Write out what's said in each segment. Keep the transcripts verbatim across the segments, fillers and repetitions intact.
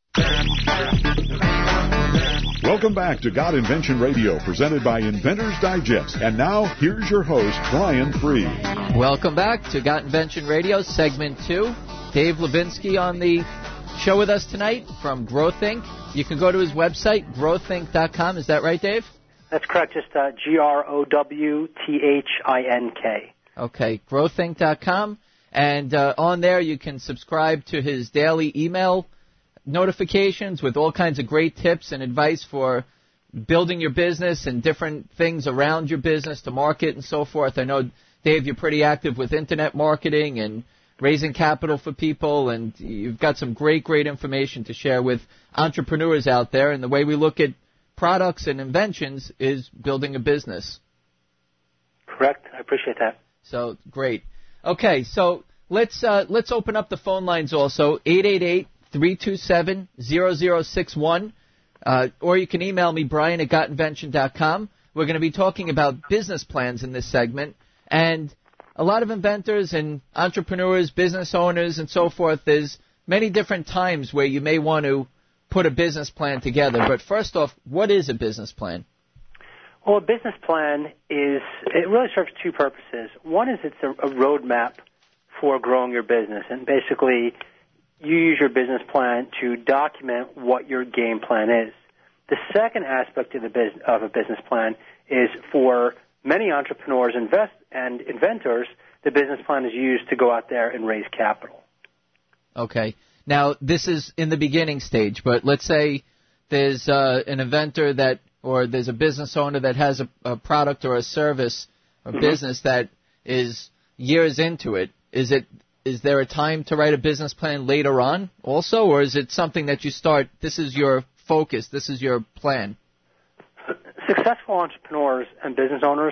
Welcome back to God Invention Radio, presented by Inventors Digest. And now, here's your host, Brian Free. Welcome back to God Invention Radio, segment two. Dave Levinsky on the show with us tonight from Growth Incorporated. You can go to his website, growth inc dot com. Is that right, Dave? That's correct. Just uh, G R O W T H I N K. Okay, growth inc dot com. And uh, on there, you can subscribe to his daily email notifications with all kinds of great tips and advice for building your business and different things around your business to market and so forth. I know, Dave, you're pretty active with internet marketing and raising capital for people, and you've got some great, great information to share with entrepreneurs out there. And the way we look at products and inventions is building a business. Correct. I appreciate that. So, great. Okay, so let's uh, let's open up the phone lines also, eight eight eight, three two seven, zero zero six one, uh, or you can email me, Brian at got invention dot com. We're going to be talking about business plans in this segment, and a lot of inventors and entrepreneurs, business owners, and so forth, there's many different times where you may want to put a business plan together. But first off, what is a business plan? Well, a business plan is, it really serves two purposes. One is it's a, a roadmap for growing your business, and basically you use your business plan to document what your game plan is. The second aspect of, the bus- of a business plan is for many entrepreneurs invest and inventors, the business plan is used to go out there and raise capital. Okay. Now, this is in the beginning stage, but let's say there's uh, an inventor that, or there's a business owner that has a, a product or a service or mm-hmm. business that is years into it. Is it Is there a time to write a business plan later on also, or is it something that you start, this is your focus, this is your plan? Successful entrepreneurs and business owners,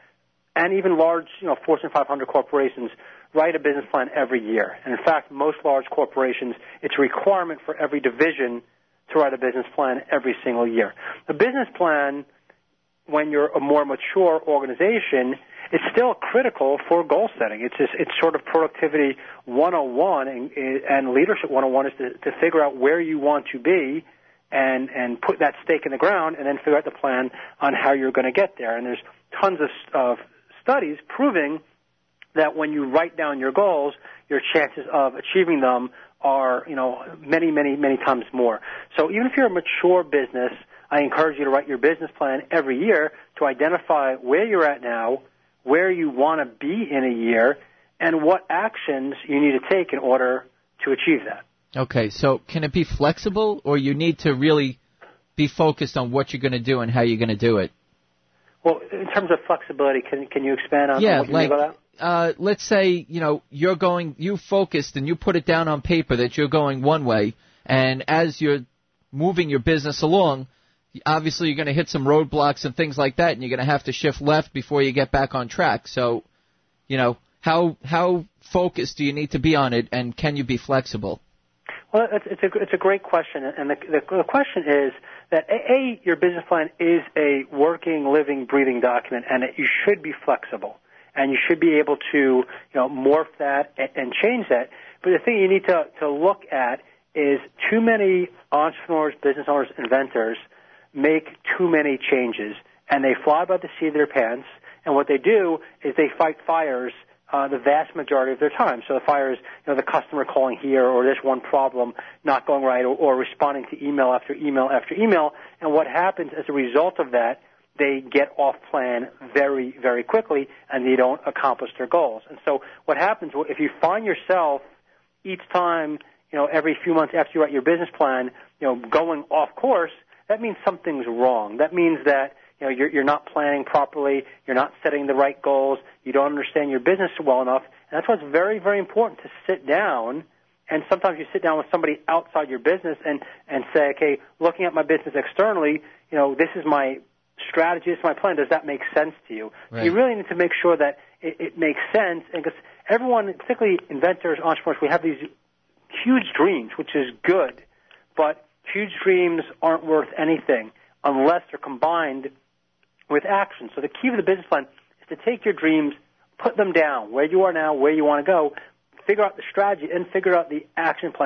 and even large, you know, Fortune five hundred corporations, write a business plan every year. And in fact, most large corporations, it's a requirement for every division to write a business plan every single year. The business plan, when you're a more mature organization, it's still critical for goal setting. It's just, it's sort of productivity one oh one, and, and leadership one oh one is to, to figure out where you want to be and, and put that stake in the ground, and then figure out the plan on how you're going to get there. And there's tons of, of studies proving that when you write down your goals, your chances of achieving them are, you know, many, many, many times more. So even if you're a mature business, I encourage you to write your business plan every year to identify where you're at now, where you want to be in a year, and what actions you need to take in order to achieve that. Okay, so can it be flexible, or you need to really be focused on what you're going to do and how you're going to do it? Well, in terms of flexibility, can can you expand on, yeah, on what you like, mean by that? Uh, let's say, you know, you're going, you focused and you put it down on paper that you're going one way, and as you're moving your business along, obviously you're going to hit some roadblocks and things like that, and you're going to have to shift left before you get back on track. So, you know, how how focused do you need to be on it, and can you be flexible? Well, it's, it's a it's a great question, and the, the, the question is that a, a your business plan is a working, living, breathing document, and it, you should be flexible, and you should be able to, you know, morph that and, and change that. But the thing you need to to look at is too many entrepreneurs, business owners, inventors make too many changes, and they fly by the seat of their pants, and what they do is they fight fires uh, the vast majority of their time. So the fire is, you know, the customer calling here, or this one problem not going right, or, or responding to email after email after email, and what happens as a result of that, they get off plan very, very quickly, and they don't accomplish their goals. And so what happens, if you find yourself each time, you know, every few months after you write your business plan, you know, going off course, that means something's wrong. That means that, you know, you're, you're not planning properly, you're not setting the right goals, you don't understand your business well enough. And that's why it's very, very important to sit down, and sometimes you sit down with somebody outside your business and, and say, okay, looking at my business externally, you know, this is my strategy, this is my plan. Does that make sense to you? Right. So you really need to make sure that it, it makes sense, and because everyone, particularly inventors, entrepreneurs, we have these huge dreams, which is good, but huge dreams aren't worth anything unless they're combined with action. So the key to the business plan is to take your dreams, put them down, where you are now, where you want to go, figure out the strategy, and figure out the action plan.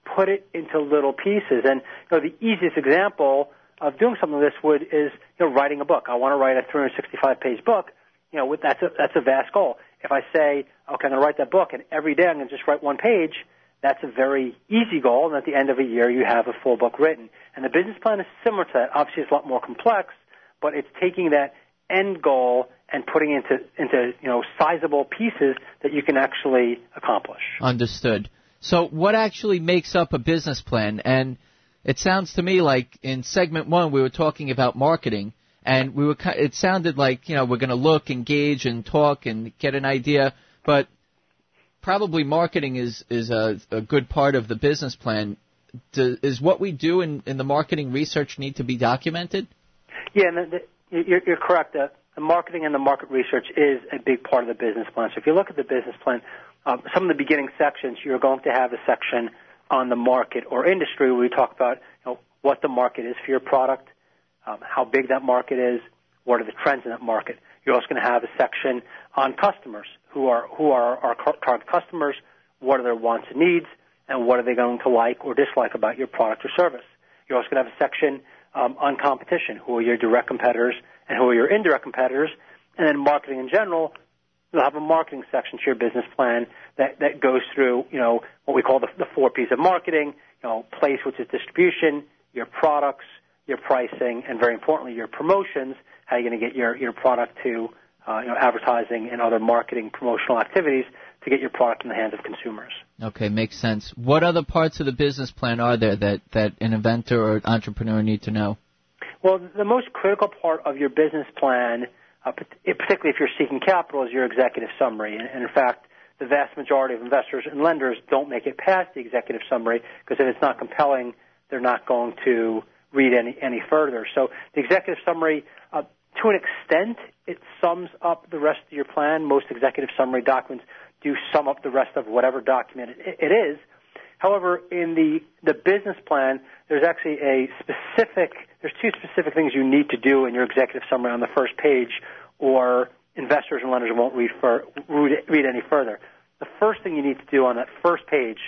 put it into little pieces. And you know, the easiest example of doing something like this would is you know writing a book. I want to write a three hundred sixty-five page book. You know, with, that's a that's a vast goal. If I say, okay, I'm going to write that book, and every day I'm going to just write one page, that's a very easy goal. And at the end of a year, you have a full book written. And the business plan is similar to that. Obviously, it's a lot more complex, but it's taking that end goal and putting it into into you know sizable pieces that you can actually accomplish. Understood. So what actually makes up a business plan? And it sounds to me like in segment one we were talking about marketing, and we were it sounded like you know we're going to look, engage, and talk and get an idea, but probably marketing is is a, a good part of the business plan. Do, is what we do in, in the marketing research need to be documented? Yeah, and the, the, you're, you're correct. The, the marketing and the market research is a big part of the business plan. So if you look at the business plan, um, some of the beginning sections, you're going to have a section on the market or industry where we talk about you know, what the market is for your product, um, how big that market is, what are the trends in that market. You're also going to have a section on customers, who are who are our target customers, what are their wants and needs, and what are they going to like or dislike about your product or service. You're also going to have a section um, on competition, who are your direct competitors and who are your indirect competitors. And then marketing in general, you'll have a marketing section to your business plan that, that goes through, you know, what we call the, the four P's of marketing, you know, place, which is distribution, your products, your pricing, and very importantly, your promotions, how you're going to get your, your product to, uh, you know, advertising and other marketing promotional activities to get your product in the hands of consumers. Okay, makes sense. What other parts of the business plan are there that, that an inventor or entrepreneur need to know? Well, the most critical part of your business plan, uh, particularly if you're seeking capital, is your executive summary. And, and in fact, the vast majority of investors and lenders don't make it past the executive summary because if it's not compelling, they're not going to read any, any further. So the executive summary, uh, to an extent, it sums up the rest of your plan. Most executive summary documents do sum up the rest of whatever document it, it is. However, in the, the business plan, there's actually a specific, there's two specific things you need to do in your executive summary on the first page, or investors and lenders won't read, for, read, read any further. The first thing you need to do on that first page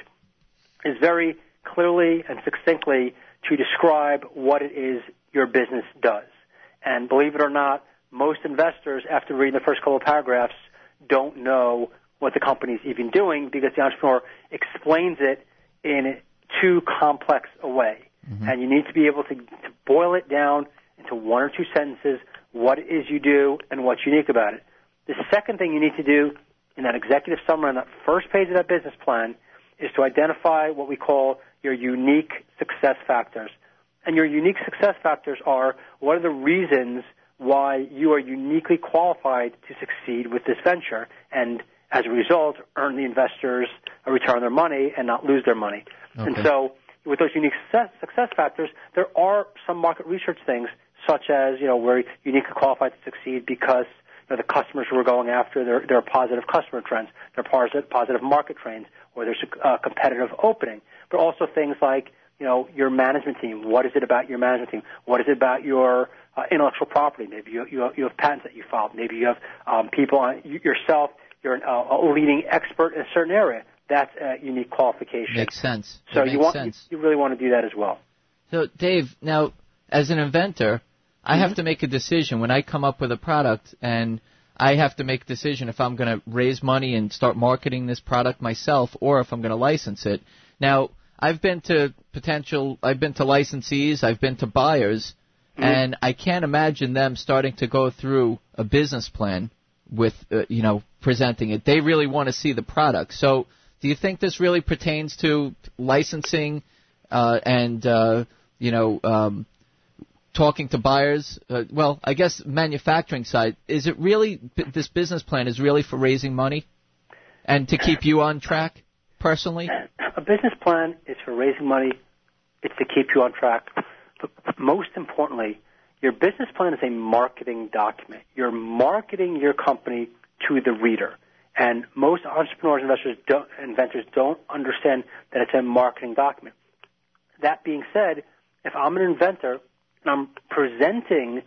is very clearly and succinctly to describe what it is your business does. And believe it or not, most investors, after reading the first couple of paragraphs, don't know what the company is even doing because the entrepreneur explains it in too complex a way. Mm-hmm. And you need to be able to, to boil it down into one or two sentences, what it is you do and what's unique about it. The second thing you need to do in that executive summary on that first page of that business plan is to identify what we call your unique success factors. And your unique success factors are what are the reasons why you are uniquely qualified to succeed with this venture and as a result, earn the investors a return on their money and not lose their money. Okay. And so with those unique success, success factors, there are some market research things, such as, you know, we're uniquely qualified to succeed because you know, the customers who we're going after, there, there are positive customer trends, there are positive, positive market trends, or there's a uh, competitive opening. But also things like, you know, your management team. What is it about your management team? What is it about your uh, intellectual property? Maybe you, you, you have patents that you filed. Maybe you have um, people on you, yourself. You're an, uh, a leading expert in a certain area. That's a unique qualification. Makes sense. So that you makes want sense. You, you really want to do that as well. So Dave, now as an inventor, I mm-hmm. have to make a decision when I come up with a product, and I have to make a decision if I'm going to raise money and start marketing this product myself, or if I'm going to license it. Now, I've been to potential, I've been to licensees, I've been to buyers, mm-hmm. and I can't imagine them starting to go through a business plan with, uh, you know, presenting it. They really want to see the product. So do you think this really pertains to licensing uh, and, uh, you know, um, talking to buyers? Uh, well, I guess manufacturing side. Is it really, this business plan is really for raising money and to keep you on track personally? A business plan is for raising money. It's to keep you on track. But most importantly, your business plan is a marketing document. You're marketing your company to the reader. And most entrepreneurs, investors, don't, inventors don't understand that it's a marketing document. That being said, if I'm an inventor and I'm presenting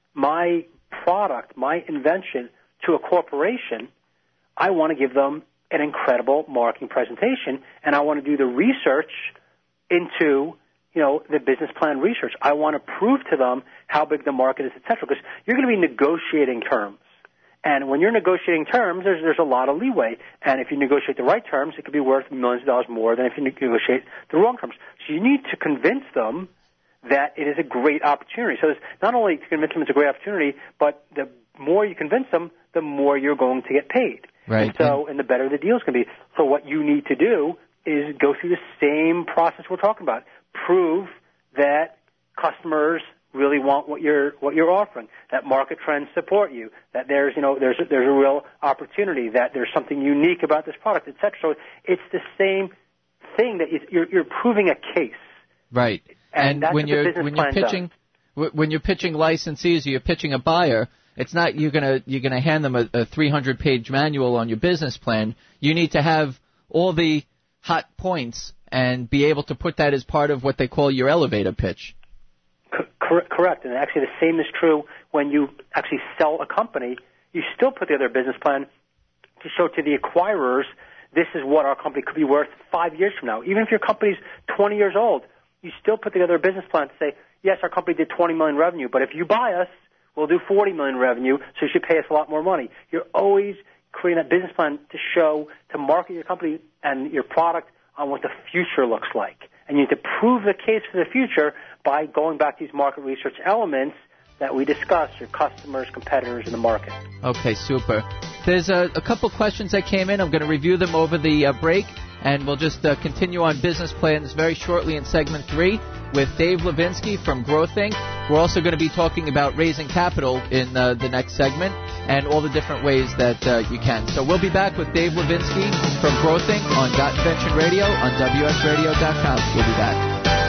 my product, my invention to a corporation, I want to give them an incredible marketing presentation, and I want to do the research into, you know, the business plan research. I want to prove to them how big the market is, et cetera, because you're going to be negotiating terms. And when you're negotiating terms, there's there's a lot of leeway. And if you negotiate the right terms, it could be worth millions of dollars more than if you negotiate the wrong terms. So you need to convince them that it is a great opportunity. So it's not only to convince them it's a great opportunity, but the more you convince them, the more you're going to get paid. Right. And so, and the better the deal's going to be. So what you need to do is go through the same process we're talking about. Prove that customers really want what you're what you're offering, that market trends support you, that there's you know there's a, there's a real opportunity, that there's something unique about this product, et cetera. So it's the same thing that you're you're proving a case. Right. And, and when you're when you're pitching does. when you're pitching licensees or you're pitching a buyer, it's not you're gonna you're gonna hand them a, a three hundred page manual on your business plan. You need to have all the hot points and be able to put that as part of what they call your elevator pitch. Cor- correct. And actually the same is true when you actually sell a company. You still put together a business plan to show to the acquirers this is what our company could be worth five years from now. Even if your company's twenty years old, you still put together a business plan to say, yes, our company did twenty million dollars revenue, but if you buy us, we'll do forty million dollars revenue, so you should pay us a lot more money. You're always creating that business plan to show, to market your company and your product on what the future looks like. And you need to prove the case for the future by going back to these market research elements that we discussed, your customers, competitors, and the market. Okay, super. There's a, a couple questions that came in. I'm going to review them over the uh, break, and we'll just uh, continue on business plans very shortly in segment three with Dave Levinsky from Growth Incorporated. We're also going to be talking about raising capital in uh, the next segment and all the different ways that uh, you can. So we'll be back with Dave Levinsky from Growth Incorporated on Got Invention Radio on W S radio dot com. We'll be back.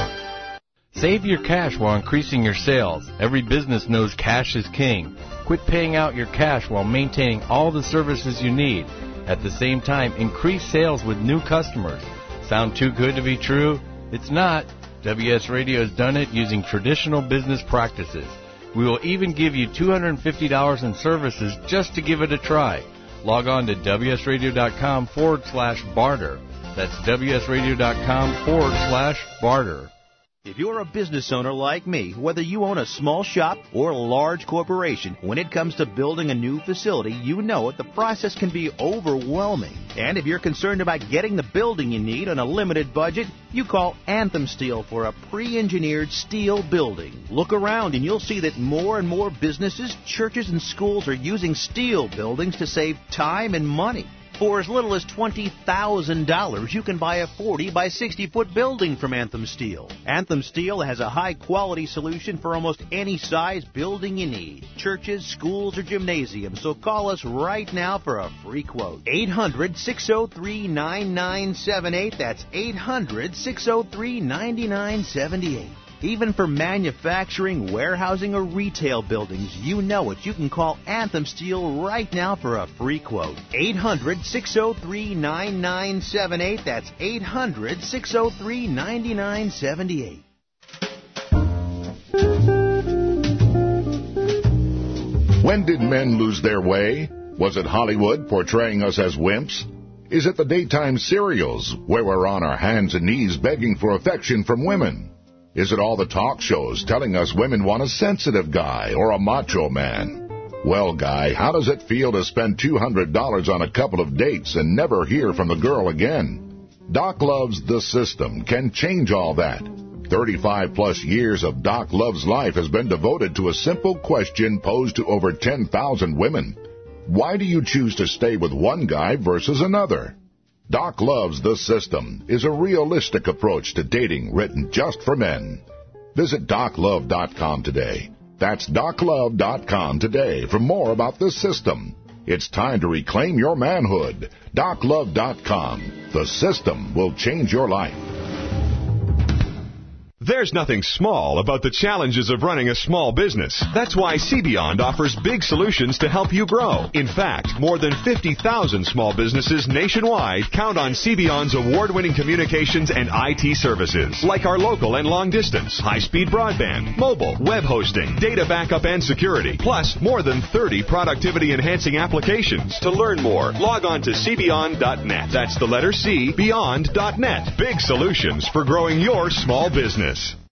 Save your cash while increasing your sales. Every business knows cash is king. Quit paying out your cash while maintaining all the services you need. At the same time, increase sales with new customers. Sound too good to be true? It's not. W S Radio has done it using traditional business practices. We will even give you two hundred fifty dollars in services just to give it a try. Log on to W S radio dot com forward slash barter. That's W S radio dot com forward slash barter. If you're a business owner like me, whether you own a small shop or a large corporation, when it comes to building a new facility, you know it, the process can be overwhelming. And if you're concerned about getting the building you need on a limited budget, you call Anthem Steel for a pre-engineered steel building. Look around and you'll see that more and more businesses, churches, and schools are using steel buildings to save time and money. For as little as twenty thousand dollars, you can buy a forty by sixty foot building from Anthem Steel. Anthem Steel has a high-quality solution for almost any size building you need. Churches, schools, or gymnasiums. So call us right now for a free quote. eight hundred, six oh three, nine nine seven eight. That's eight hundred, six oh three, nine nine seven eight. Even for manufacturing, warehousing, or retail buildings, you know it. You can call Anthem Steel right now for a free quote. eight hundred, six oh three, nine nine seven eight. That's eight hundred, six oh three, nine nine seven eight. When did men lose their way? Was it Hollywood portraying us as wimps? Is it the daytime serials where we're on our hands and knees begging for affection from women? Is it all the talk shows telling us women want a sensitive guy or a macho man? Well, guy, how does it feel to spend two hundred dollars on a couple of dates and never hear from the girl again? Doc Love's The System can change all that. thirty-five plus years of Doc Love's life has been devoted to a simple question posed to over ten thousand women. Why do you choose to stay with one guy versus another? Doc Love's The System is a realistic approach to dating written just for men. Visit doc love dot com today. That's doc love dot com today for more about The System. It's time to reclaim your manhood. doc love dot com. The System will change your life. There's nothing small about the challenges of running a small business. That's why CBeyond offers big solutions to help you grow. In fact, more than fifty thousand small businesses nationwide count on CBeyond's award-winning communications and I T services, like our local and long distance, high-speed broadband, mobile, web hosting, data backup and security, plus more than thirty productivity-enhancing applications. To learn more, log on to c beyond dot net. That's the letter C, beyond dot net. Big solutions for growing your small business.